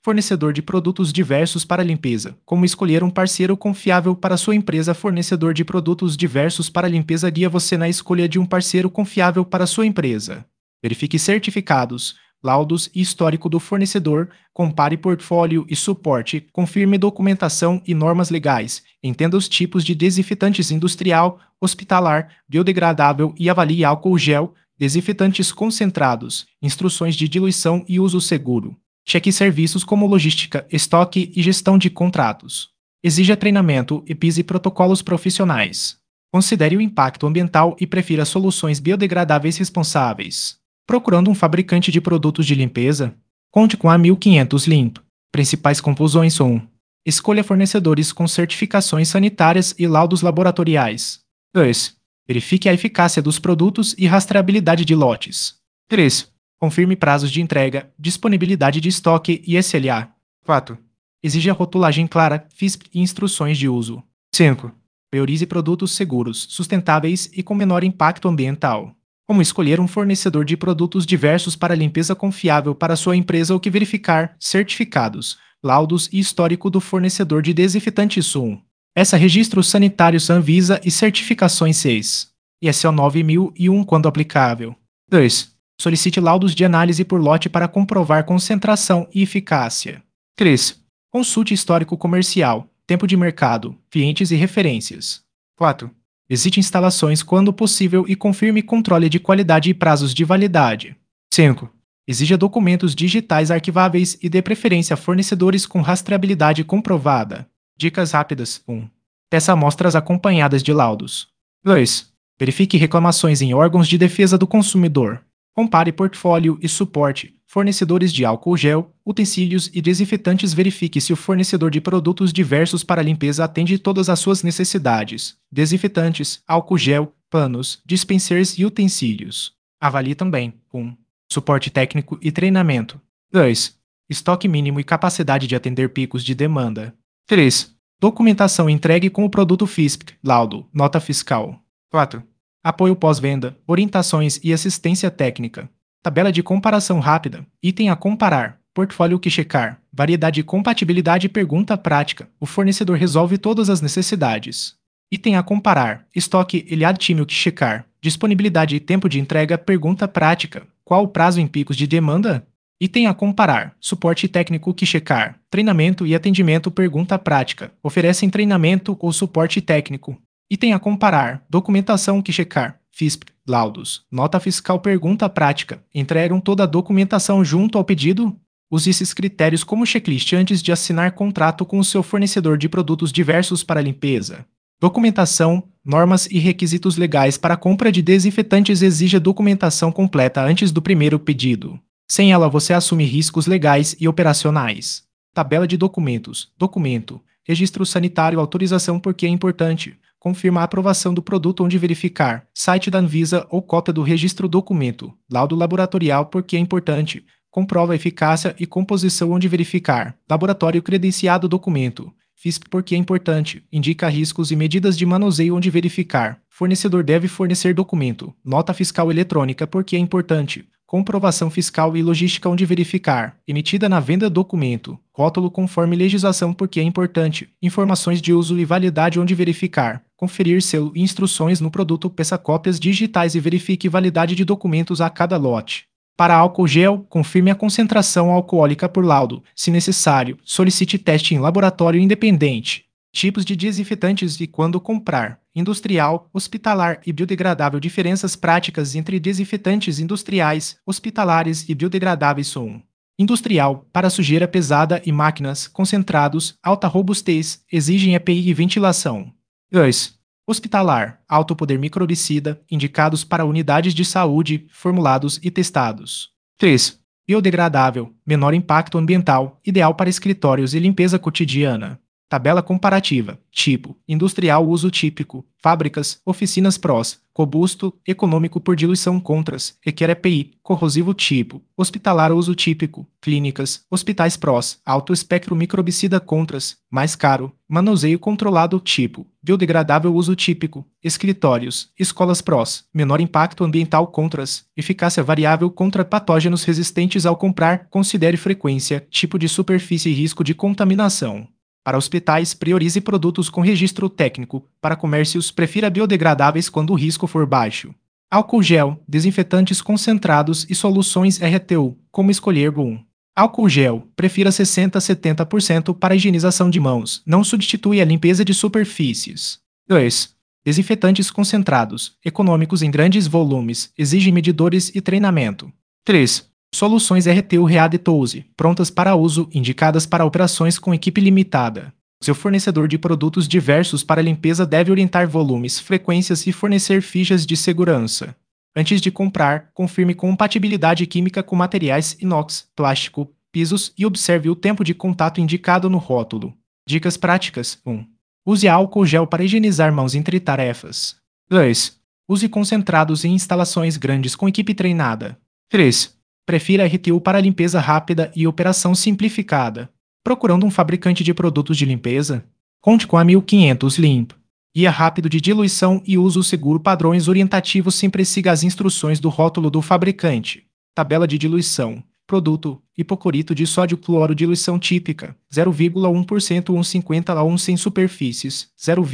Fornecedor de produtos diversos para limpeza. Como escolher um parceiro confiável para sua empresa? Fornecedor de produtos diversos para limpeza guia você na escolha de um parceiro confiável para sua empresa. Verifique certificados, laudos e histórico do fornecedor, compare portfólio e suporte, confirme documentação e normas legais, entenda os tipos de desinfetantes industrial, hospitalar, biodegradável e avalie álcool gel, desinfetantes concentrados, instruções de diluição e uso seguro. Cheque serviços como logística, estoque e gestão de contratos. Exija treinamento e pise protocolos profissionais. Considere o impacto ambiental e prefira soluções biodegradáveis responsáveis. Procurando um fabricante de produtos de limpeza? Conte com a 1500 Limp. Principais conclusões são: escolha fornecedores com certificações sanitárias e laudos laboratoriais. 2. Verifique a eficácia dos produtos e rastreabilidade de lotes. 3. Confirme prazos de entrega, disponibilidade de estoque e SLA. 4. Exija rotulagem clara, FISP e instruções de uso. 5. Priorize produtos seguros, sustentáveis e com menor impacto ambiental. Como escolher um fornecedor de produtos diversos para limpeza confiável para sua empresa? O que verificar? Certificados, laudos e histórico do fornecedor de desinfetantes SUM. Essa registros sanitários Anvisa e certificações 6. ISO 9001 quando aplicável. 2. Solicite laudos de análise por lote para comprovar concentração e eficácia. 3. Consulte histórico comercial, tempo de mercado, clientes e referências. 4. Visite instalações quando possível e confirme controle de qualidade e prazos de validade. 5. Exija documentos digitais arquiváveis e dê preferência a fornecedores com rastreabilidade comprovada. Dicas rápidas. 1. Peça amostras acompanhadas de laudos. 2. Verifique reclamações em órgãos de defesa do consumidor. Compare portfólio e suporte, fornecedores de álcool gel, utensílios e desinfetantes. Verifique se o fornecedor de produtos diversos para limpeza atende todas as suas necessidades. Desinfetantes, álcool gel, panos, dispensers e utensílios. Avalie também 1. Suporte técnico e treinamento. 2. Estoque mínimo e capacidade de atender picos de demanda. 3. Documentação entregue com o produto FISP, laudo, nota fiscal. 4. Apoio pós-venda, orientações e assistência técnica. Tabela de comparação rápida. Item a comparar. Portfólio que checar. Variedade e compatibilidade. Pergunta prática. O fornecedor resolve todas as necessidades. Item a comparar. Estoque time o que checar. Disponibilidade e tempo de entrega. Pergunta prática. Qual o prazo em picos de demanda? Item a comparar. Suporte técnico que checar. Treinamento e atendimento. Pergunta prática. Oferecem treinamento ou suporte técnico. Item a comparar. Documentação que checar. FISP, laudos, nota fiscal. Pergunta prática. Entregam toda a documentação junto ao pedido? Use esses critérios como checklist antes de assinar contrato com o seu fornecedor de produtos diversos para limpeza. Documentação, normas e requisitos legais para a compra de desinfetantes. Exija documentação completa antes do primeiro pedido. Sem ela você assume riscos legais e operacionais. Tabela de documentos. Documento. Registro sanitário. Autorização porque é importante. Confirma a aprovação do produto onde verificar. Site da Anvisa ou cópia do registro documento. Laudo laboratorial porque é importante. Comprova a eficácia e composição onde verificar. Laboratório credenciado documento. FISP porque é importante. Indica riscos e medidas de manuseio onde verificar. Fornecedor deve fornecer documento. Nota fiscal eletrônica porque é importante. Comprovação fiscal e logística onde verificar. Emitida na venda documento. Rótulo conforme legislação porque é importante. Informações de uso e validade onde verificar. Conferir selo e instruções no produto. Peça cópias digitais e verifique validade de documentos a cada lote. Para álcool gel, confirme a concentração alcoólica por laudo. Se necessário, solicite teste em laboratório independente. Tipos de desinfetantes e quando comprar. Industrial, hospitalar e biodegradável. Diferenças práticas entre desinfetantes industriais, hospitalares e biodegradáveis são: industrial, para sujeira pesada e máquinas, concentrados, alta robustez, exigem EPI e ventilação. 2. Hospitalar, alto poder microbicida, indicados para unidades de saúde, formulados e testados. 3. Biodegradável, menor impacto ambiental, ideal para escritórios e limpeza cotidiana. Tabela comparativa. Tipo: industrial, uso típico. Fábricas, oficinas PROS, robusto, econômico por diluição contras, requer EPI, corrosivo tipo, hospitalar uso típico, clínicas, hospitais prós, alto espectro microbicida contras, mais caro, manuseio controlado tipo, biodegradável uso típico, escritórios, escolas prós, menor impacto ambiental contras, eficácia variável contra patógenos resistentes ao comprar, considere frequência, tipo de superfície e risco de contaminação. Para hospitais, priorize produtos com registro técnico. Para comércios, prefira biodegradáveis quando o risco for baixo. Álcool gel, desinfetantes concentrados e soluções RTU. Como escolher um? Álcool gel, prefira 60 a 70% para higienização de mãos. Não substitui a limpeza de superfícies. 2. Desinfetantes concentrados, econômicos em grandes volumes, exigem medidores e treinamento. 3. Soluções RTU Ready-to-Use, prontas para uso, indicadas para operações com equipe limitada. Seu fornecedor de produtos diversos para limpeza deve orientar volumes, frequências e fornecer fichas de segurança. Antes de comprar, confirme compatibilidade química com materiais inox, plástico, pisos e observe o tempo de contato indicado no rótulo. Dicas práticas: 1. Use álcool gel para higienizar mãos entre tarefas. 2. Use concentrados em instalações grandes com equipe treinada. 3. Prefira RTU para limpeza rápida e operação simplificada. Procurando um fabricante de produtos de limpeza? Conte com a 1500 Limp. Guia rápido de diluição e uso seguro padrões orientativos. Sempre siga as instruções do rótulo do fabricante. Tabela de diluição. Produto: hipoclorito de sódio cloro, diluição típica, 0,1% 1,50 a 1 sem superfícies,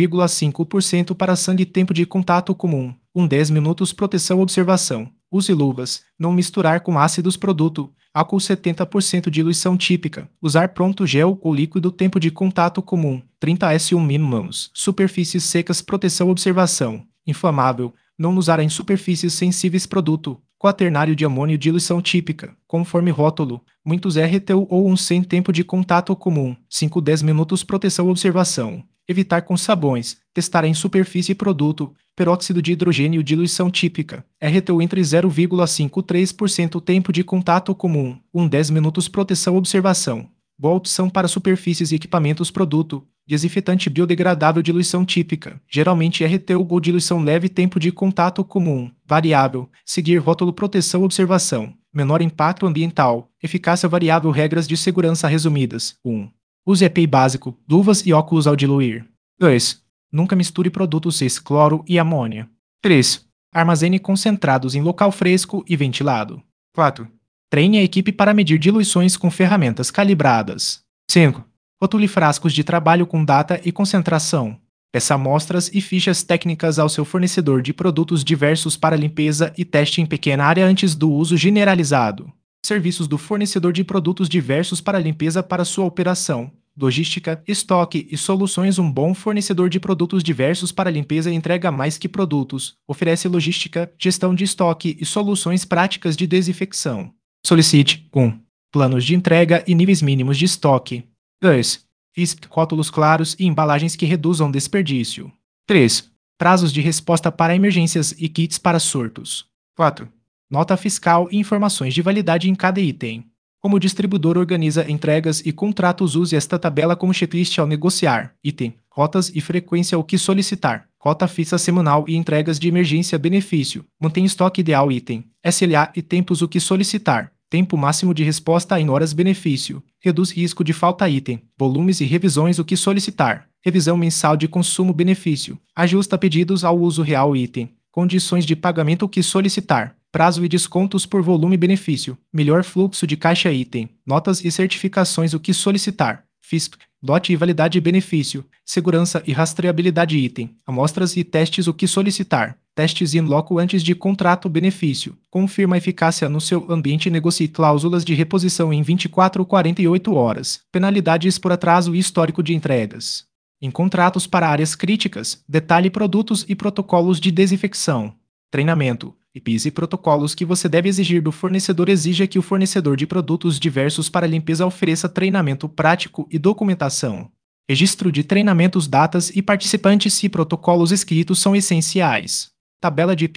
0,5% para sangue. Tempo de contato comum, 10 minutos. Proteção observação. Use luvas. Não misturar com ácidos. Produto: álcool 70% diluição típica. Usar pronto gel ou líquido. Tempo de contato comum, 30 a 1 minutos. Superfícies secas. Proteção observação. Inflamável. Não usar em superfícies sensíveis. Produto: quaternário de amônio, diluição típica, conforme rótulo, muitos RTU ou sem. Tempo de contato comum, 5 a 10 minutos. Proteção observação. Evitar com sabões. Testar em superfície. Produto: peróxido de hidrogênio, diluição típica, RTU entre 0,5 e 3%. Tempo de contato comum, 10 minutos. Proteção observação. Boa opção para superfícies e equipamentos. Produto: desinfetante biodegradável, diluição típica, geralmente RTU ou diluição leve. Tempo de contato comum, variável. Seguir rótulo. Proteção observação. Menor impacto ambiental, eficácia variável. Regras de segurança resumidas. 1. Use EPI básico, luvas e óculos ao diluir. 2. Nunca misture produtos cloro e amônia. 3. Armazene concentrados em local fresco e ventilado. 4. Treine a equipe para medir diluições com ferramentas calibradas. 5. Rotule frascos de trabalho com data e concentração. Peça amostras e fichas técnicas ao seu fornecedor de produtos diversos para limpeza e teste em pequena área antes do uso generalizado. Serviços do fornecedor de produtos diversos para limpeza para sua operação. Logística, estoque e soluções. Um bom fornecedor de produtos diversos para limpeza entrega mais que produtos. Oferece logística, gestão de estoque e soluções práticas de desinfecção. Solicite 1. Planos de entrega e níveis mínimos de estoque. 2. Rótulos claros e embalagens que reduzam desperdício. 3. Prazos de resposta para emergências e kits para surtos. 4. Nota fiscal e informações de validade em cada item. Como o distribuidor organiza entregas e contratos, use esta tabela como checklist ao negociar. Item: rotas e frequência. O que solicitar. Rota fixa semanal e entregas de emergência. Benefício: mantém estoque ideal. Item: SLA e tempos. O que solicitar. Tempo máximo de resposta em horas. Benefício: reduz risco de falta. Item: volumes e revisões. O que solicitar. Revisão mensal de consumo. Benefício: ajusta pedidos ao uso real. Item: condições de pagamento. O que solicitar. Prazo e descontos por volume. Benefício: melhor fluxo de caixa. Item: notas e certificações. O que solicitar. FISP, lote e validade. Benefício: segurança e rastreabilidade. Item: amostras e testes. O que solicitar. Testes in loco antes de contrato. Benefício: confirma a eficácia no seu ambiente. Negocie cláusulas de reposição em 24 ou 48 horas. Penalidades por atraso e histórico de entregas. Em contratos para áreas críticas, detalhe produtos e protocolos de desinfecção. Treinamento. EPIs e protocolos que você deve exigir do fornecedor. Exija que o fornecedor de produtos diversos para limpeza ofereça treinamento prático e documentação. Registro de treinamentos, datas e participantes e protocolos escritos são essenciais. Tabela de EPIs.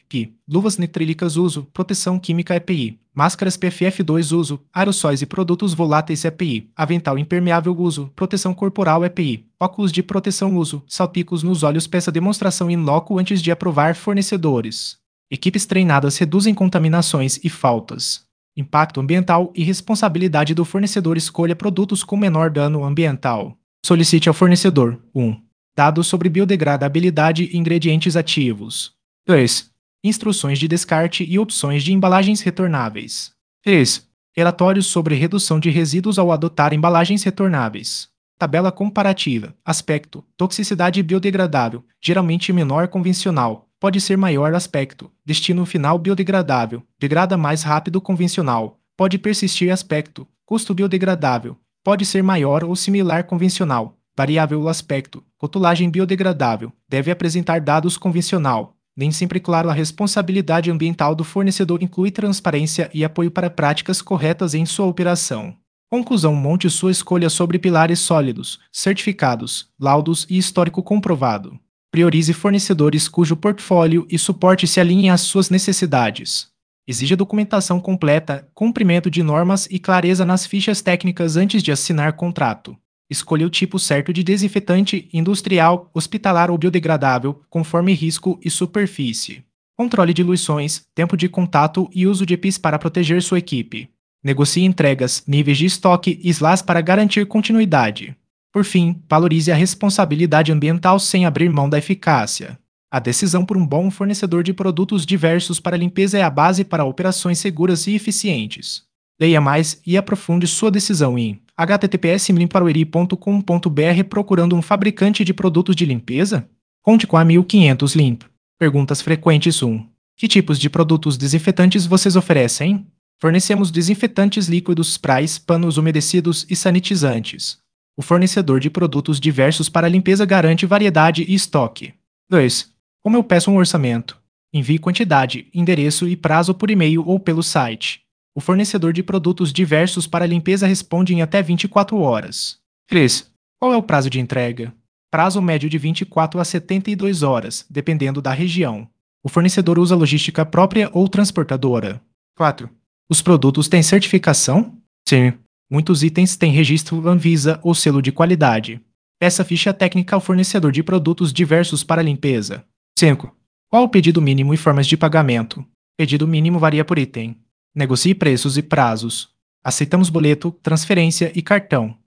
FFP, luvas nitrílicas uso, proteção química EPI, máscaras PFF2 uso, aerossóis e produtos voláteis EPI, avental impermeável uso, proteção corporal EPI, óculos de proteção uso, salpicos nos olhos. Peça demonstração in loco antes de aprovar fornecedores. Equipes treinadas reduzem contaminações e faltas. Impacto ambiental e responsabilidade do fornecedor. Escolha produtos com menor dano ambiental. Solicite ao fornecedor 1. Dados sobre biodegradabilidade e ingredientes ativos. 2. Instruções de descarte e opções de embalagens retornáveis. 3. Relatórios sobre redução de resíduos ao adotar embalagens retornáveis. Tabela comparativa. Aspecto. Toxicidade biodegradável, geralmente menor convencional. Pode ser maior. Aspecto. Destino final biodegradável. Degrada mais rápido convencional. Pode persistir. Aspecto. Custo biodegradável. Pode ser maior ou similar convencional. Variável. Aspecto. Rotulagem biodegradável. Deve apresentar dados convencional. Nem sempre claro. A responsabilidade ambiental do fornecedor inclui transparência e apoio para práticas corretas em sua operação. Conclusão. Monte sua escolha sobre pilares sólidos, certificados, laudos e histórico comprovado. Priorize fornecedores cujo portfólio e suporte se alinhem às suas necessidades. Exija documentação completa, cumprimento de normas e clareza nas fichas técnicas antes de assinar contrato. Escolha o tipo certo de desinfetante industrial, hospitalar ou biodegradável, conforme risco e superfície. Controle diluições, tempo de contato e uso de EPIs para proteger sua equipe. Negocie entregas, níveis de estoque e SLAs para garantir continuidade. Por fim, valorize a responsabilidade ambiental sem abrir mão da eficácia. A decisão por um bom fornecedor de produtos diversos para limpeza é a base para operações seguras e eficientes. Leia mais e aprofunde sua decisão em https://limparaueri.com.br. Procurando um fabricante de produtos de limpeza? Conte com a 1500 Limp. Perguntas frequentes 1. Que tipos de produtos desinfetantes vocês oferecem? Fornecemos desinfetantes líquidos, sprays, panos umedecidos e sanitizantes. O fornecedor de produtos diversos para limpeza garante variedade e estoque. 2. Como eu peço um orçamento? Envie quantidade, endereço e prazo por e-mail ou pelo site. O fornecedor de produtos diversos para limpeza responde em até 24 horas. 3. Qual é o prazo de entrega? Prazo médio de 24 a 72 horas, dependendo da região. O fornecedor usa logística própria ou transportadora. 4. Os produtos têm certificação? Sim. Muitos itens têm registro Anvisa ou selo de qualidade. Peça ficha técnica ao fornecedor de produtos diversos para limpeza. 5. Qual o pedido mínimo e formas de pagamento? Pedido mínimo varia por item. Negocie preços e prazos. Aceitamos boleto, transferência e cartão.